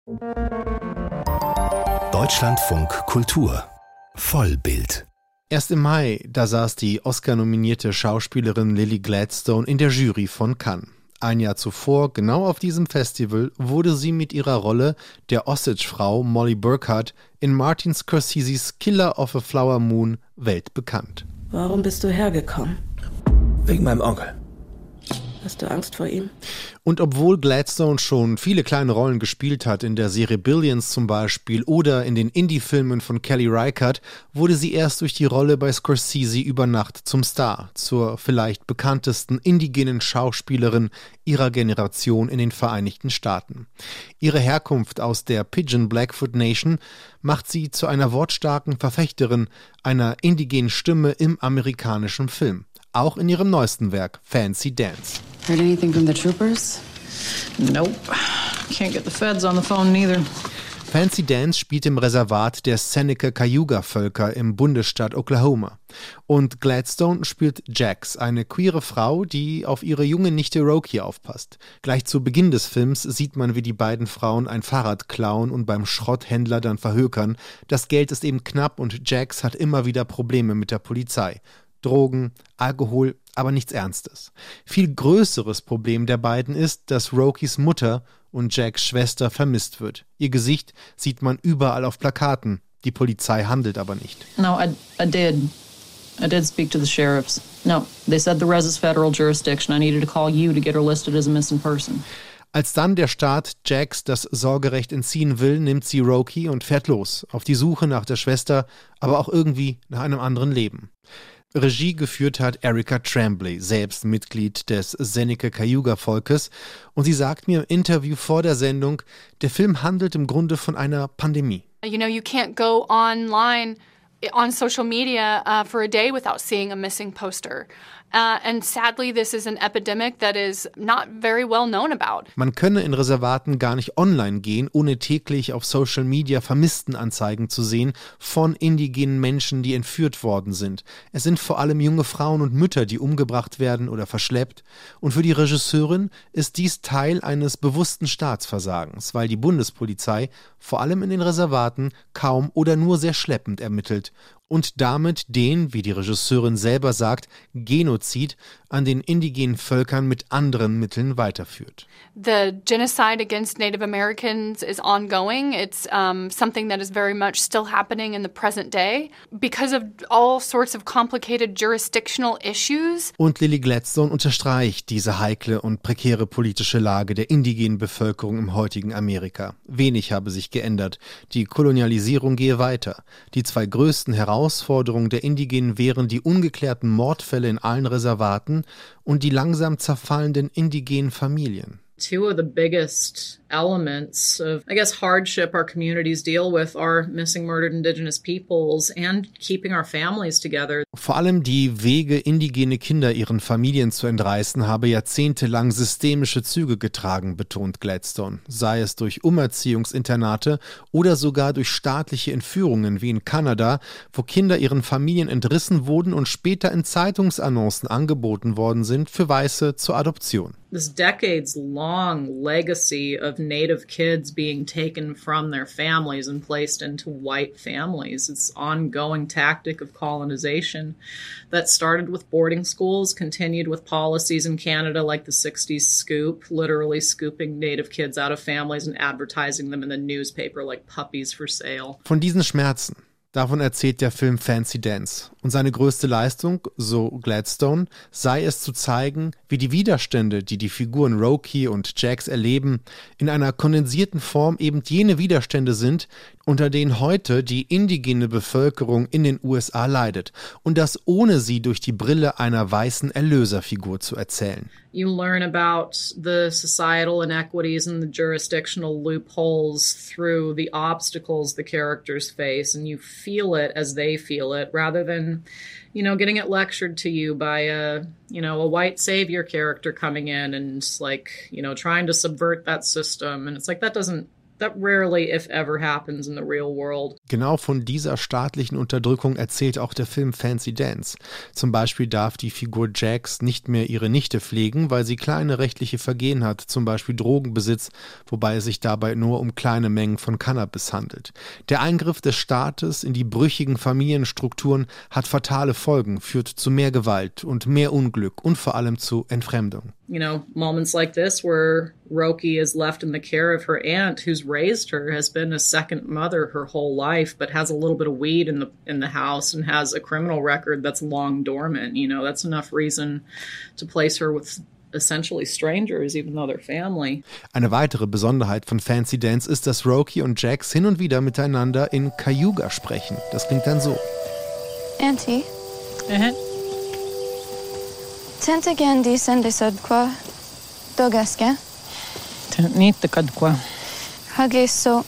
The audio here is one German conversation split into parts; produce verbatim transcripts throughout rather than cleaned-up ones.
Deutschlandfunk Kultur Vollbild. Erst im Mai, da saß die Oscar-nominierte Schauspielerin Lily Gladstone in der Jury von Cannes. Ein Jahr zuvor, genau auf diesem Festival, wurde sie mit ihrer Rolle der Osage-Frau Molly Burkhart in Martin Scorseses Killer of a Flower Moon weltbekannt. Warum bist du hergekommen? Wegen meinem Onkel. Hast du Angst vor ihm? Und obwohl Gladstone schon viele kleine Rollen gespielt hat, in der Serie Billions zum Beispiel oder in den Indie-Filmen von Kelly Reichardt, wurde sie erst durch die Rolle bei Scorsese über Nacht zum Star, zur vielleicht bekanntesten indigenen Schauspielerin ihrer Generation in den Vereinigten Staaten. Ihre Herkunft aus der Pidgin Blackfoot Nation macht sie zu einer wortstarken Verfechterin einer indigenen Stimme im amerikanischen Film. Auch in ihrem neuesten Werk, Fancy Dance. Heard anything from the troopers? Nope. Can't get the feds on the phone neither. Fancy Dance spielt im Reservat der Seneca-Cayuga-Völker im Bundesstaat Oklahoma. Und Gladstone spielt Jax, eine queere Frau, die auf ihre junge Nichte Roki aufpasst. Gleich zu Beginn des Films sieht man, wie die beiden Frauen ein Fahrrad klauen und beim Schrotthändler dann verhökern. Das Geld ist eben knapp und Jax hat immer wieder Probleme mit der Polizei. Drogen, Alkohol, aber nichts Ernstes. Viel größeres Problem der beiden ist, dass Rokis Mutter und Jacks Schwester vermisst wird. Ihr Gesicht sieht man überall auf Plakaten. Die Polizei handelt aber nicht. No, I, I did. I did speak to the sheriffs. No, they said the res is federal jurisdiction. I needed to call you to get her listed as a missing person. Als dann der Staat Jax das Sorgerecht entziehen will, nimmt sie Roki und fährt los. Auf die Suche nach der Schwester, aber auch irgendwie nach einem anderen Leben. Regie geführt hat Erica Tremblay, selbst Mitglied des Seneca-Cayuga-Volkes. Und sie sagt mir im Interview vor der Sendung, der Film handelt im Grunde von einer Pandemie. You know, you can't go online on social media uh, for a day without seeing a missing poster. Uh, and sadly, this is an epidemic that is not very well known about. Man könne in Reservaten gar nicht online gehen, ohne täglich auf Social Media Vermisstenanzeigen zu sehen von indigenen Menschen, die entführt worden sind. Es sind vor allem junge Frauen und Mütter, die umgebracht werden oder verschleppt. Und für die Regisseurin ist dies Teil eines bewussten Staatsversagens, weil die Bundespolizei vor allem in den Reservaten kaum oder nur sehr schleppend ermittelt und damit den, wie die Regisseurin selber sagt, Genozid an den indigenen Völkern mit anderen Mitteln weiterführt. The genocide against Native Americans is ongoing. It's um, something that is very much still happening in the present day because of all sorts of complicated jurisdictional issues. Und Lily Gladstone unterstreicht diese heikle und prekäre politische Lage der indigenen Bevölkerung im heutigen Amerika. Wenig habe sich geändert. Die Kolonialisierung gehe weiter. Die zwei größten Herausforderungen der Indigenen wären die ungeklärten Mordfälle in allen Reservaten und die langsam zerfallenden indigenen Familien. Two of the biggest elements of, I guess, hardship our communities deal with are missing, murdered indigenous peoples and keeping our families together. Vor allem die Wege, indigene Kinder ihren Familien zu entreißen, habe jahrzehntelang systemische Züge getragen, betont Gladstone. Sei es durch Umerziehungsinternate oder sogar durch staatliche Entführungen wie in Kanada, wo Kinder ihren Familien entrissen wurden und später in Zeitungsannoncen angeboten worden sind für Weiße zur Adoption. This decades-long legacy of Native kids being taken from their families and placed into white families. It's an ongoing tactic of colonization that started with boarding schools, continued with policies in Canada like the sixties scoop, literally scooping Native kids out of families and advertising them in the newspaper like puppies for sale. Von diesen Schmerzen, davon erzählt der Film Fancy Dance. Und seine größte Leistung, so Gladstone, sei es zu zeigen, wie die Widerstände, die die Figuren Roki und Jax erleben, in einer kondensierten Form eben jene Widerstände sind, unter denen heute die indigene Bevölkerung in den U S A leidet. Und das ohne sie durch die Brille einer weißen Erlöserfigur zu erzählen. You learn about the societal inequities and the jurisdictional loopholes through the obstacles the characters face, and you feel it as they feel it, rather than, you know, getting it lectured to you by a, you know, a white savior character coming in and like, you know, trying to subvert that system. And it's like, that doesn't That rarely, if ever, happens in the real world. Genau von dieser staatlichen Unterdrückung erzählt auch der Film Fancy Dance. Zum Beispiel darf die Figur Jax nicht mehr ihre Nichte pflegen, weil sie kleine rechtliche Vergehen hat, zum Beispiel Drogenbesitz, wobei es sich dabei nur um kleine Mengen von Cannabis handelt. Der Eingriff des Staates in die brüchigen Familienstrukturen hat fatale Folgen, führt zu mehr Gewalt und mehr Unglück und vor allem zu Entfremdung. You know, moments like this where Roki is left in the care of her aunt who's raised her, has been a second mother her whole life, but has a little bit of weed in the in the house and has a criminal record that's long dormant. You know, that's enough reason to place her with essentially strangers, even though they're family. Eine weitere Besonderheit von Fancy Dance ist, dass Roki und Jax hin und wieder miteinander in Cayuga sprechen. Das klingt dann so. Auntie. Uh-huh. Tante Gandhi sende sodkwa dogaska. Niet de kadkwa. Hage so.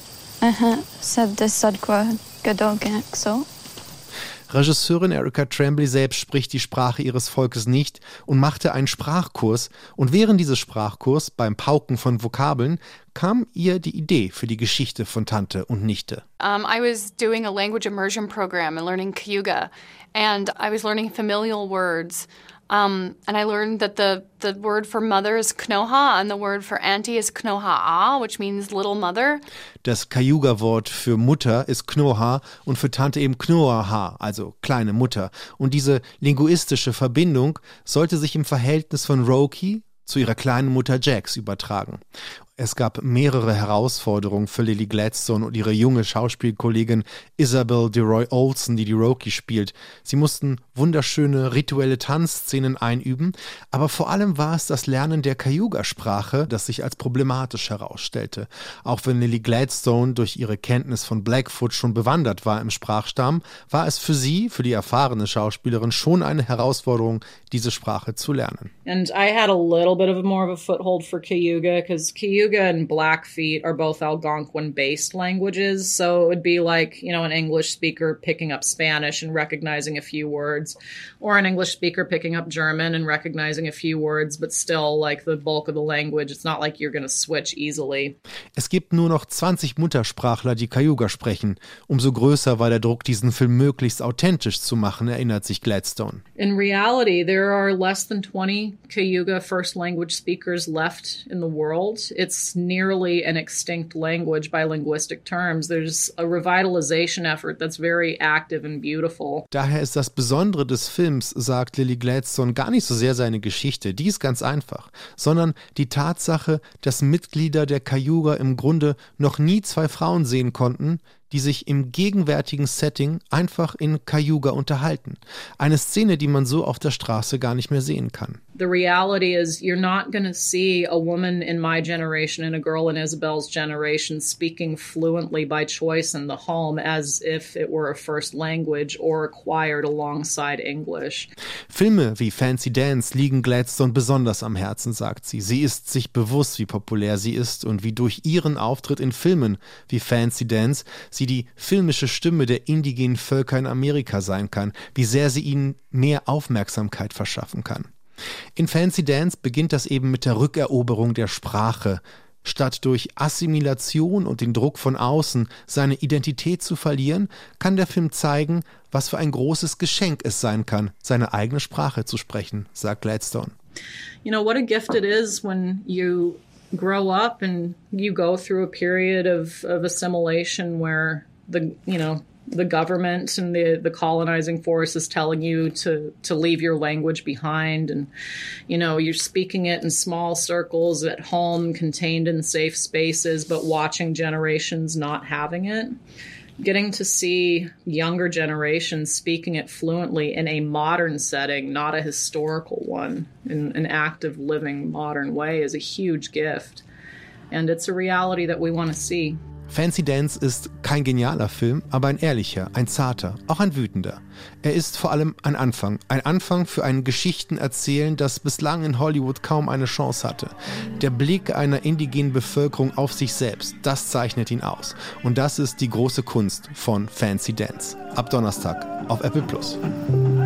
Aha, sende sodkwa gadogak so. Regisseurin Erica Tremblay selbst spricht die Sprache ihres Volkes nicht und machte einen Sprachkurs. Und während dieses Sprachkurs, beim Pauken von Vokabeln, kam ihr die Idee für die Geschichte von Tante und Nichte. Um, I was doing a language immersion program and learning Cayuga, and I was learning familial words. Um, and I learned that the, the word for mother is Knoha and the word for auntie is Knoha'a, which means little mother. Das Cayuga-Wort für Mutter ist Knoha und für Tante eben Knoaha, also kleine Mutter. Und diese linguistische Verbindung sollte sich im Verhältnis von Roki zu ihrer kleinen Mutter Jax übertragen. Es gab mehrere Herausforderungen für Lily Gladstone und ihre junge Schauspielkollegin Isabel DeRoy Olsen, die die Roki spielt. Sie mussten wunderschöne rituelle Tanzszenen einüben, aber vor allem war es das Lernen der Cayuga-Sprache, das sich als problematisch herausstellte. Auch wenn Lily Gladstone durch ihre Kenntnis von Blackfoot schon bewandert war im Sprachstamm, war es für sie, für die erfahrene Schauspielerin, schon eine Herausforderung, diese Sprache zu lernen. And I had a little bit of more of a foothold for Cayuga, because Cayuga and Blackfeet are both Algonquin-based languages, so it would be like, you know, an English speaker picking up Spanish and recognizing a few words, or an English speaker picking up German and recognizing a few words, but still, like, the bulk of the language, it's not like you're going to switch easily. Es gibt nur noch zwanzig Muttersprachler, die Cayuga sprechen. Umso größer war der Druck, diesen Film möglichst authentisch zu machen, erinnert sich Gladstone. In reality, there are less than twenty Cayuga first language speakers left in the world. It's nearly an extinct language by linguistic terms. There's a revitalization effort that's very active and beautiful. Daher ist das Besondere des Films, sagt Lily Gladstone, gar nicht so sehr seine Geschichte, die ist ganz einfach, sondern die Tatsache, dass Mitglieder der Cayuga im Grunde noch nie zwei Frauen sehen konnten, die sich im gegenwärtigen Setting einfach in Cayuga unterhalten. Eine Szene, die man so auf der Straße gar nicht mehr sehen kann. The reality is you're not going to see a woman in my generation and a girl in Isabel's generation speaking fluently by choice in the home as if it were a first language or acquired alongside English. Filme wie Fancy Dance liegen Gladstone besonders am Herzen, sagt sie. Sie ist sich bewusst, wie populär sie ist und wie durch ihren Auftritt in Filmen wie Fancy Dance sie die filmische Stimme der indigenen Völker in Amerika sein kann, wie sehr sie ihnen mehr Aufmerksamkeit verschaffen kann. In Fancy Dance beginnt das eben mit der Rückeroberung der Sprache. Statt durch Assimilation und den Druck von außen seine Identität zu verlieren, kann der Film zeigen, was für ein großes Geschenk es sein kann, seine eigene Sprache zu sprechen, sagt Gladstone. You know, what a gift it is when you grow up and you go through a period of, of assimilation where the, you know, the government and the, the colonizing force is telling you to, to leave your language behind. And, you know, you're speaking it in small circles at home, contained in safe spaces, but watching generations not having it. Getting to see younger generations speaking it fluently in a modern setting, not a historical one, in an active, living, modern way is a huge gift. And it's a reality that we want to see. Fancy Dance ist kein genialer Film, aber ein ehrlicher, ein zarter, auch ein wütender. Er ist vor allem ein Anfang. Ein Anfang für ein Geschichtenerzählen, das bislang in Hollywood kaum eine Chance hatte. Der Blick einer indigenen Bevölkerung auf sich selbst, das zeichnet ihn aus. Und das ist die große Kunst von Fancy Dance. Ab Donnerstag auf Apple Plus.